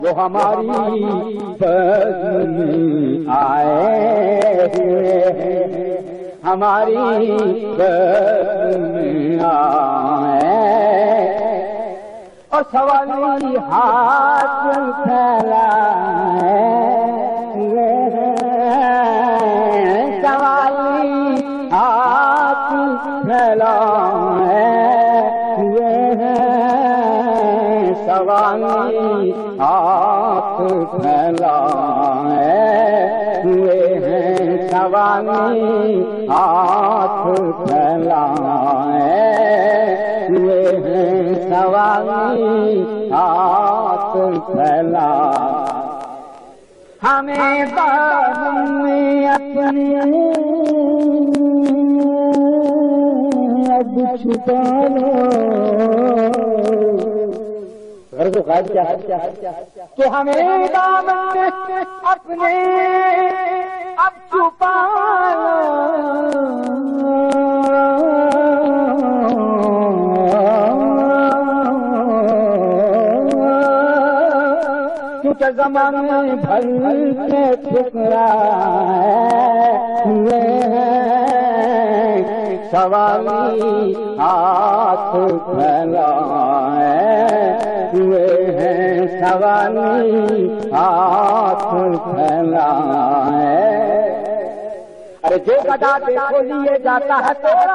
وہ ہماری بزم میں آئے ہوئے ہیں، ہماری بزم میں آئے اور سوالی ہاتھ پھیلائے ہوئے ہیں، سوالی ہاتھ پھیلائے ہوئے ہیں، سوالی ہاتھ پھیلائے ہوئے ہیں، سوالی ہاتھ پھیلائے ہوئے ہیں، سوالی ہاتھ پھیلائے ہمیں دامن میں اپنے اب چھپا لو، کہ ہمیں دامن میں اپنے اب چھپا کیونکہ زمانے بھر کے ٹھکرائے ہوئے ہیں، سوالی ہاتھ پھیلائے ہوئے ہیں، سوالی ہاتھ پھیلائے ارے جو گدا دیکھو لیے جاتا ہے تیرا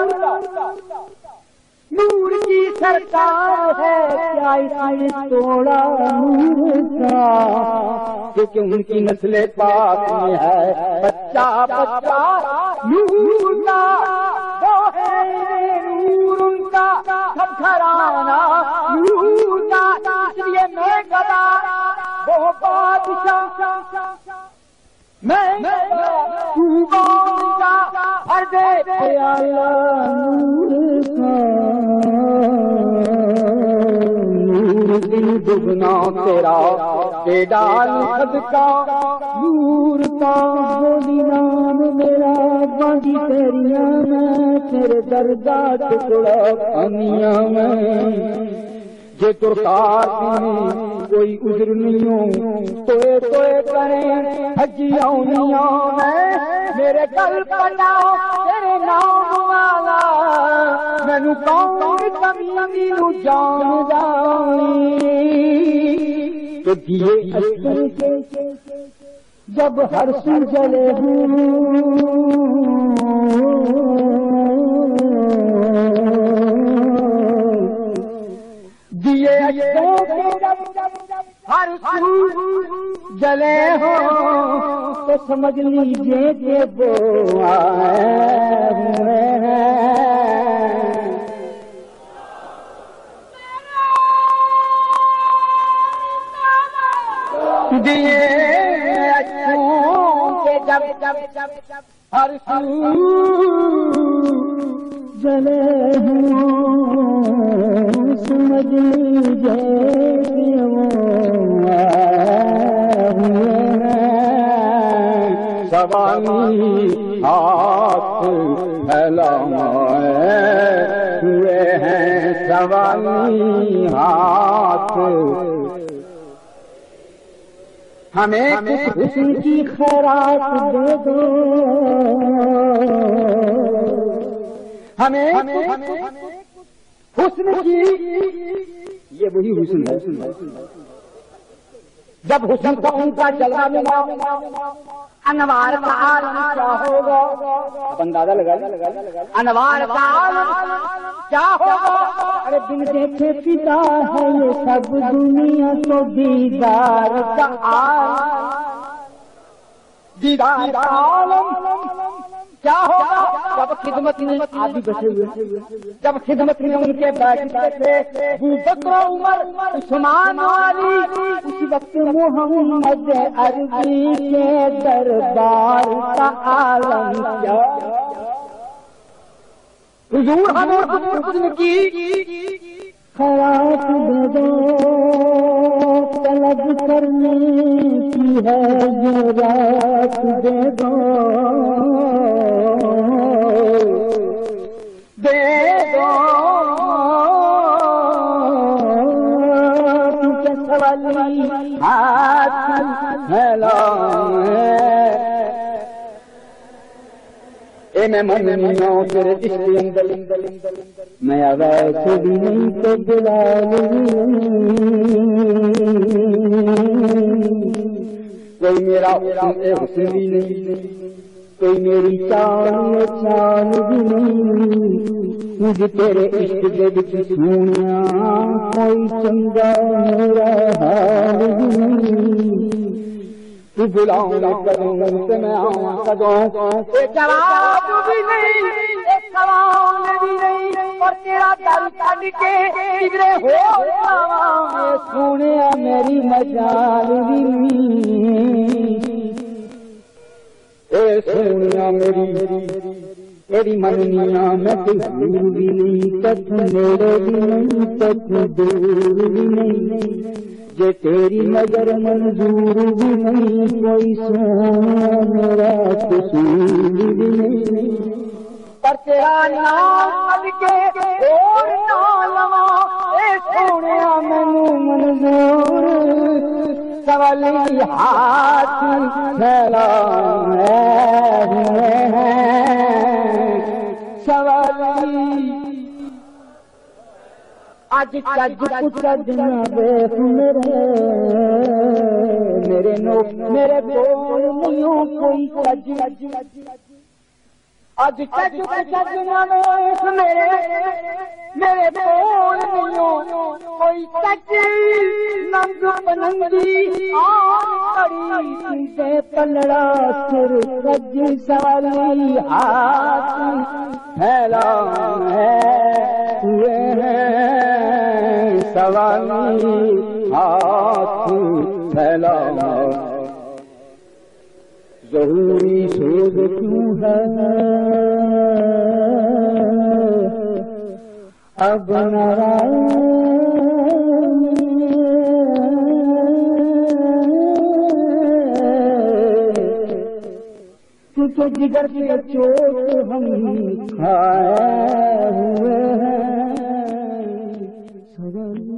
نور کی سرکار ہے، کیا اس نے توڑا نور کا، کیونکہ ان کی نسل پاک میں ہے بچہ بچہ نور کا، وہ ہے نور ان کا سب گھرانہ نور کا، اس لیے میں گدا وہ بادشاہ میں تو بادشاہ ہر دے اللہ نور دن دگنا تیرا بے ڈال صدقہ نور کا، بولی نام میرا باندھی تیریاں میں، تیرے دردا ٹکڑا پانیاں میں، جے درکار میں کوئی عذر نہیں ہو توئے توئے کریں حجیاں میں، میرے گل پٹاؤ تیرے نام والا، مینو کون کمی نو جان جانی، تو دیے اثر کے جب ہر سو جلے دیے ہر سو جلے ہو تو سمجھ لیجیے کہ وہ آئے ہوئے ہیں، دیے اچھوں کے جب ہر سو جلے ہوں سمجھ لیجیے کہ وہ آئے ہوئے ہیں، سوالی ہاتھ پھیلائے ہوئے ہیں، سوالی ہاتھ ہمیں کچھ حسن کی خیرات دے دو، ہمیں حسن کی، یہ وہی حسن ہے جب حسن کا ان کا جلوہ ملا، انوار کا عالم کیا ہوگا، اب اندازہ لگا انوار کا عالم کیا ہوگا، ارے دن دیکھے فدا ہے یہ سب دنیا تو دیدار کا عالم، دیدار کا عالم کیا ہوگا، جب خدمت میں آدھی بیٹھے ہوئے، جب خدمت میں ان کے بیٹھتے تھے ابو بکر عمر عثمان علی، اسی وقت محمد عربی کے دربار کا عالم کیا، حضور ہمیں حسن کی خیرات دے دو، طلب کرنے کی ہے یہ رات دے دو، ہاتھ پھیلائے اے میں مننا تیرے عشق اندر میں اویس بھی نہیں تو بلال بھی نہیں کوئی میرا حسن بھی نہیں کوئی میری چال بھی نہیں مجھے تیرے عشق دے وچ سونیا کوئی چنگا میرا حال بھی نہیں تو بلاؤں کدوں تے میں آواں کدوں اے جواب بھی نہیں اے سوال بھی نہیں اور تیرا دل کڈ کے کدھرے ہو جاواں اے سونیا میری مجال بھی نہیں اے سونیا میری مننیاں میں تو دور بھی نہیں تک نیڑے بھی نہیں تک دور بھی نہیں جے تیری نظر منظور بھی نہیں کوئی سونا میرا قصور بھی نہیں پر تیرا نام سد کے اور نہ لواں اے سونیا مینوں منظور سوالی ہاتھ پھیلائے سوالی اج چج پچج نہ دیکھ میرے کول نہیں کوئی چج اج چج پچج نہ دیکھ میرے کول نہیں کوئی چج ننگ بننگی آڑی تے پلڑا سر کج سوالی ہاتھ پھیلائے سوالی ہاتھ پھیلائے ظہوری سوز کیوں ہے اب کیونکہ جگر کے چوٹ ہم کھائے ہوئے ہیں